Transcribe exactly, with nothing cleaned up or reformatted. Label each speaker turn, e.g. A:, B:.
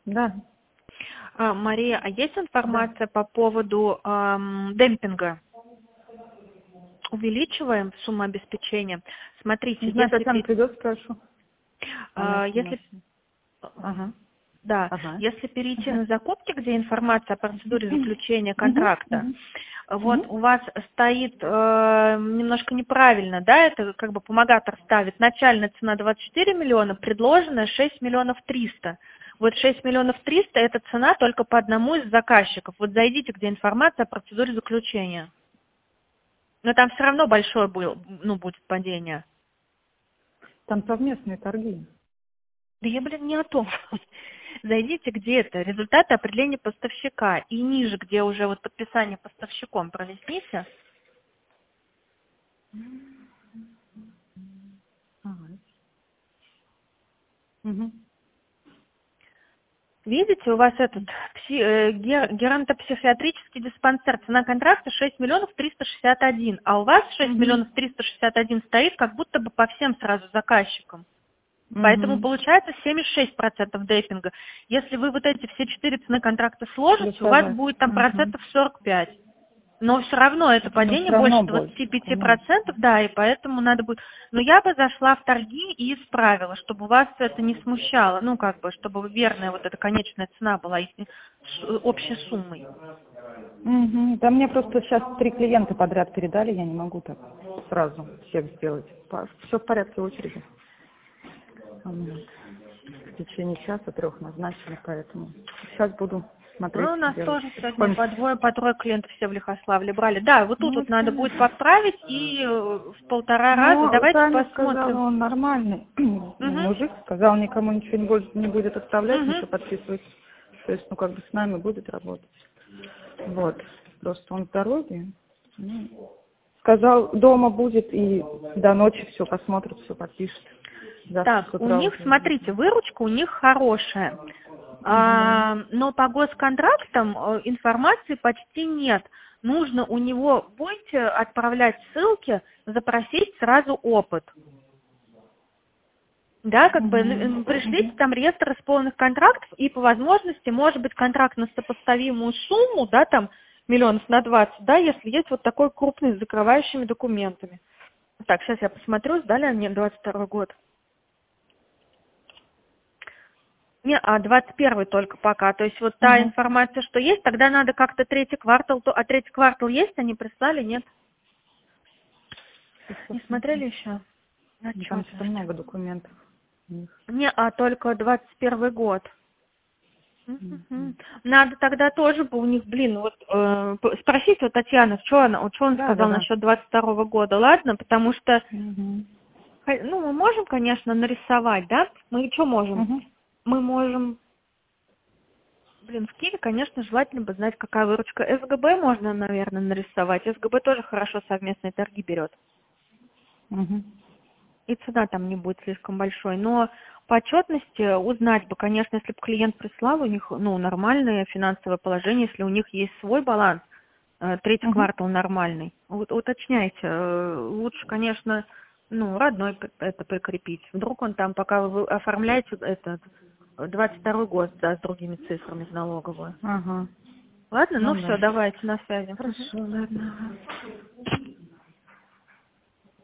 A: Да.
B: А, Мария, а есть информация по поводу эм, демпинга? Увеличиваем сумму обеспечения. Смотрите,
A: Не знаю,
B: если,
A: Татьяна
B: пер-
A: придет, спрошу.
B: а,
A: Она с
B: если,
A: машиной. Ага.
B: да,
A: Ага.
B: если перейти
A: Ага.
B: на закупки, где информация о процедуре заключения
A: Мгм.
B: контракта,
A: Мгм.
B: вот
A: Мгм.
B: у вас стоит э, немножко неправильно, да, это как бы помогатор ставит начальная цена двадцать четыре миллиона, предложенная шесть миллионов триста. Вот шесть миллионов триста это цена только по одному из заказчиков. Вот зайдите, где информация о процедуре заключения. Но там все равно большое был, ну, будет падение.
A: Там совместные торги.
B: Да я, блин, не о том. Зайдите где-то, результаты определения поставщика. И ниже, где уже вот подписание поставщиком, пролистните.
A: Ага. Угу.
B: Видите, у вас этот пси- э, гер- геронтопсихиатрический диспансер, цена контракта шесть миллионов триста шестьдесят один, а у вас шесть
A: Угу.
B: миллионов триста шестьдесят один стоит как будто бы по всем сразу заказчикам. Поэтому
A: Угу.
B: получается семьдесят шесть процентов дейпинга. Если вы вот эти все четыре цены контракта сложите, у вас
A: Плюсовать.
B: будет там
A: Угу.
B: процентов сорок пять. Но все равно это
A: Но
B: падение
A: все
B: больше
A: равно больше,
B: двадцати пяти
A: конечно.
B: процентов, да, и поэтому надо будет... Но я бы зашла в торги и исправила, чтобы вас это не смущало, ну, как бы, чтобы верная вот эта конечная цена была и- с общей суммой.
A: Угу. Да мне просто сейчас три клиента подряд передали, я не могу так сразу всех сделать. Все в порядке очереди. Вот. В течение часа трех назначили, поэтому сейчас буду смотреть,
B: Ну, у нас
A: делать
B: тоже сегодня по
A: потихоньку.
B: двое, по трое клиентов все в Лихославле брали. Да, вот тут
A: Ну,
B: вот надо будет
A: понятно.
B: подправить и э, в полтора раза.
A: Ну,
B: Давайте
A: Таня сказала,
B: посмотрим.
A: он нормальный.
B: Угу.
A: Мужик сказал, никому ничего не будет, не будет оставлять,
B: Угу.
A: ничего подписывать. То есть, ну, как бы с нами будет работать. Вот. Просто он в дороге. Ну, сказал, дома будет и до ночи все посмотрит, все подпишет. Завтра с
B: Так, у
A: утра
B: них,
A: уже будет.
B: смотрите, выручка у них хорошая.
A: Угу.
B: А, но по госконтрактам э, информации почти нет. Нужно у него будете отправлять ссылки, запросить сразу опыт. Да, как бы н- н- пришлите
A: Угу.
B: там реестр исполненных контрактов и по возможности, может быть, контракт на сопоставимую сумму, да, там миллионов на двадцать, да, если есть вот такой крупный с закрывающими документами. Так, сейчас я посмотрю, сдали они двадцать второй год. Не, а двадцать первый только пока. То есть вот та
A: Угу.
B: информация, что есть, тогда надо как-то третий квартал, то, а третий квартал есть, они прислали, нет?
A: Сейчас
B: Не
A: посмотрим.
B: смотрели еще?
A: Ну, там что-то
B: Отчетность.
A: много документов у них.
B: Не, а только двадцать первый год. Мгм.
A: Мгм.
B: Надо тогда тоже бы у них, блин, вот э, п- спросить у Татьяны, что она, вот что он
A: Да, да,
B: сказал
A: да.
B: насчет двадцать второго года, ладно? Потому что,
A: Угу.
B: хо- ну, мы можем, конечно, нарисовать, да? Мы что можем?
A: Угу.
B: Мы можем, блин, в Киеве, конечно, желательно бы знать, какая выручка. СГБ можно, наверное, нарисовать. СГБ тоже хорошо совместные торги берет.
A: Угу.
B: И цена там не будет слишком большой. Но по отчетности узнать бы, конечно, если бы клиент прислал, у них, ну, нормальное финансовое положение, если у них есть свой баланс, э, третий
A: Угу.
B: квартал нормальный. Вот уточняйте. Э, Лучше, конечно, ну, родной п- это прикрепить. Вдруг он там, пока вы оформляете этот двадцать второй год, да, с другими цифрами в налоговую.
A: Ага.
B: Ладно? Ну
A: Ну
B: все,
A: да.
B: давайте на связи. Мгм.
A: Хорошо, ладно.